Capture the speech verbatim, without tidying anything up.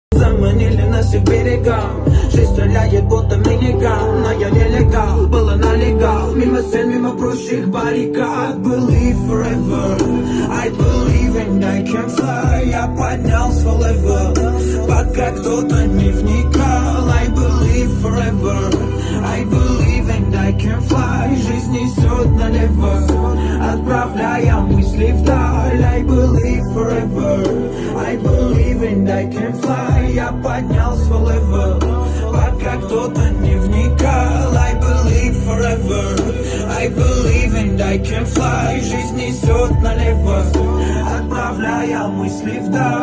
Заманили нас всех берегам. Жизнь стреляет, будто миниган. Но я нелегал, было налегал. Мимо стен, мимо прущих баррикад. Believe forever, I believe and I can fly. Я поднялся forever, пока кто-то не вникал. I believe forever, I believe and I can fly. Жизнь несет налево, отправляя мысли вдаль. I believe forever, I believe and I can fly. Я поднялся forever, пока кто-то не вникал. I believe forever, I believe and I can fly. Жизнь несет налево, отправляя мысли вдаль.